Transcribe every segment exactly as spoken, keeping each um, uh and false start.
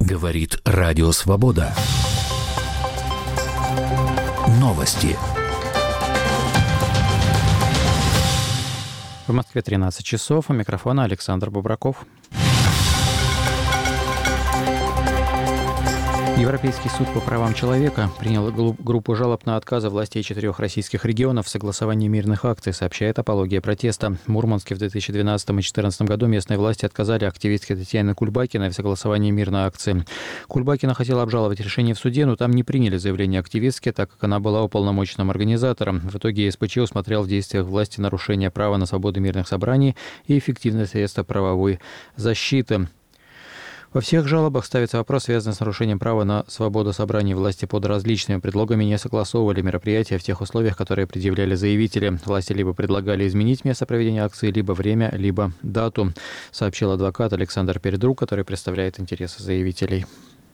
Говорит Радио Свобода. Новости. В Москве тринадцать часов. У микрофона Александр Бубраков. Европейский суд по правам человека принял группу жалоб на отказы властей четырех российских регионов в согласовании мирных акций, сообщает «Апология протеста». В Мурманске в две тысячи двенадцатом и две тысячи четырнадцатом году местные власти отказали активистке Татьяне Кульбакиной в согласовании мирной акции. Кульбакина хотела обжаловать решение в суде, но там не приняли заявление активистки, так как она была уполномоченным организатором. В итоге ЕСПЧ усмотрел в действиях власти нарушение права на свободу мирных собраний и эффективное средство правовой защиты. Во всех жалобах ставится вопрос, связанный с нарушением права на свободу собраний. Власти под различными предлогами не согласовывали мероприятия в тех условиях, которые предъявляли заявители. Власти либо предлагали изменить место проведения акции, либо время, либо дату, сообщил адвокат Александр Передрук, который представляет интересы заявителей.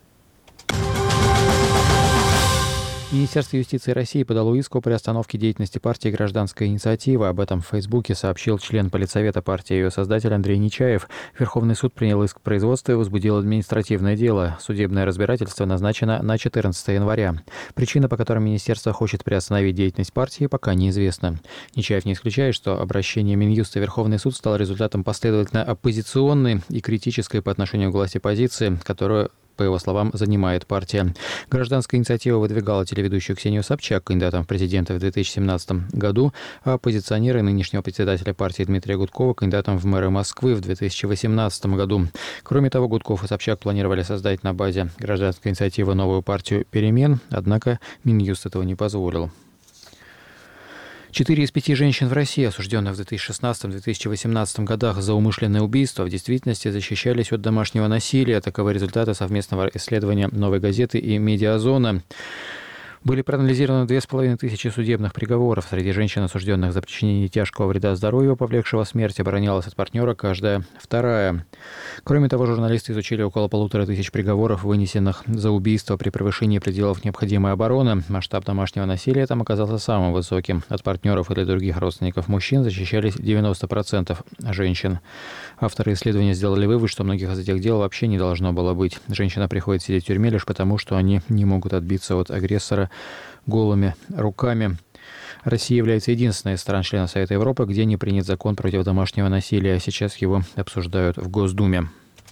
Министерство юстиции России подало иск о приостановке деятельности партии «Гражданская инициатива». Об этом в Фейсбуке сообщил член политсовета партии и ее создатель Андрей Нечаев. Верховный суд принял иск производства и возбудил административное дело. Судебное разбирательство назначено на четырнадцатое января. Причина, по которой министерство хочет приостановить деятельность партии, пока неизвестна. Нечаев не исключает, что обращение Минюста в Верховный суд стало результатом последовательно оппозиционной и критической по отношению к власти позиции, которую, по его словам, занимает партия. Гражданская инициатива выдвигала телеведущую Ксению Собчак кандидатом в президенты в две тысячи семнадцатом году, а оппозиционеры нынешнего председателя партии Дмитрия Гудкова кандидатом в мэры Москвы в две тысячи восемнадцатом году. Кроме того, Гудков и Собчак планировали создать на базе гражданской инициативы новую партию «Перемен», однако Минюст этого не позволил. Четыре из пяти женщин в России, осужденных в две тысячи шестнадцатом — две тысячи восемнадцатом годах за умышленное убийство, в действительности защищались от домашнего насилия. Таковы результаты совместного исследования «Новой газеты» и «Медиазона». Были проанализированы две с половиной тысячи судебных приговоров. Среди женщин, осужденных за причинение тяжкого вреда здоровью, повлекшего смерть, оборонялась от партнера каждая вторая. Кроме того, журналисты изучили около полутора тысяч приговоров, вынесенных за убийство при превышении пределов необходимой обороны. Масштаб домашнего насилия там оказался самым высоким. От партнеров или других родственников мужчин защищались девяносто процентов женщин. Авторы исследования сделали вывод, что многих из этих дел вообще не должно было быть. Женщина приходит сидеть в тюрьме лишь потому, что они не могут отбиться от агрессора голыми руками. Россия является единственной из стран-членов Совета Европы, где не принят закон против домашнего насилия. Сейчас его обсуждают в Госдуме.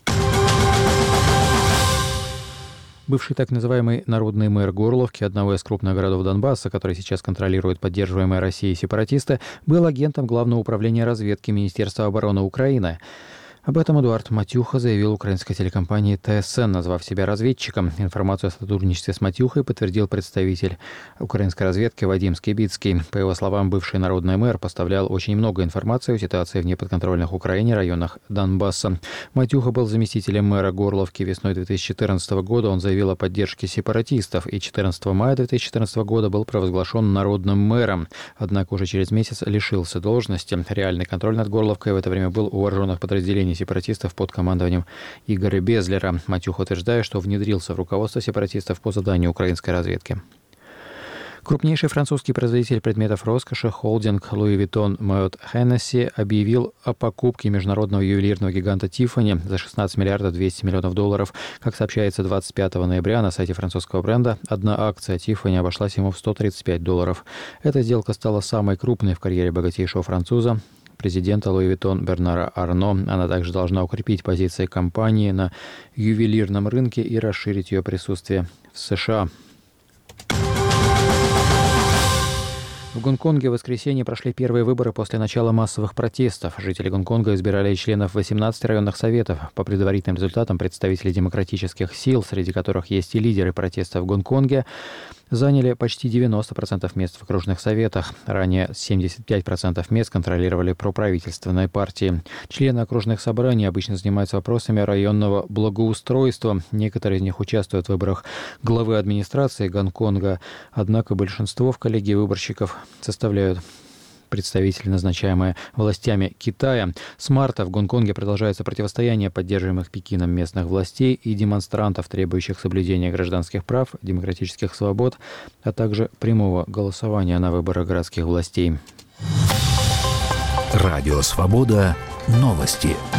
Бывший так называемый народный мэр Горловки, одного из крупных городов Донбасса, который сейчас контролирует поддерживаемые Россией сепаратисты, был агентом Главного управления разведки Министерства обороны Украины. Об этом Эдуард Матюха заявил украинской телекомпании ТСН, назвав себя разведчиком. Информацию о сотрудничестве с Матюхой подтвердил представитель украинской разведки Вадим Скибицкий. По его словам, бывший народный мэр поставлял очень много информации о ситуации в неподконтрольных Украине районах Донбасса. Матюха был заместителем мэра Горловки. Весной две тысячи четырнадцатого года он заявил о поддержке сепаратистов и четырнадцатого мая две тысячи четырнадцатого года был провозглашен народным мэром. Однако уже через месяц лишился должности. Реальный контроль над Горловкой в это время был у вооруженных подразделений сепаратистов под командованием Игоря Безлера. Матюха утверждает, что внедрился в руководство сепаратистов по заданию украинской разведки. Крупнейший французский производитель предметов роскоши, холдинг Louis Vuitton Moet Hennessy, объявил о покупке международного ювелирного гиганта Tiffany за шестнадцать миллиардов двести миллионов долларов. Как сообщается, двадцать пятого ноября на сайте французского бренда одна акция Tiffany обошлась ему в сто тридцать пять долларов. Эта сделка стала самой крупной в карьере богатейшего француза, президента Louis Vuitton Бернара Арно. Она также должна укрепить позиции компании на ювелирном рынке и расширить ее присутствие в США. В Гонконге в воскресенье прошли первые выборы после начала массовых протестов. Жители Гонконга избирали членов восемнадцати районных советов. По предварительным результатам представители демократических сил, среди которых есть и лидеры протеста в Гонконге, заняли почти девяносто процентов мест в окружных советах. Ранее семьдесят пять процентов мест контролировали проправительственные партии. Члены окружных собраний обычно занимаются вопросами районного благоустройства. Некоторые из них участвуют в выборах главы администрации Гонконга. Однако большинство в коллегии выборщиков составляют представители, назначаемые властями Китая. С марта в Гонконге продолжается противостояние поддерживаемых Пекином местных властей и демонстрантов, требующих соблюдения гражданских прав, демократических свобод, а также прямого голосования на выборах городских властей. Радио Свобода. Новости.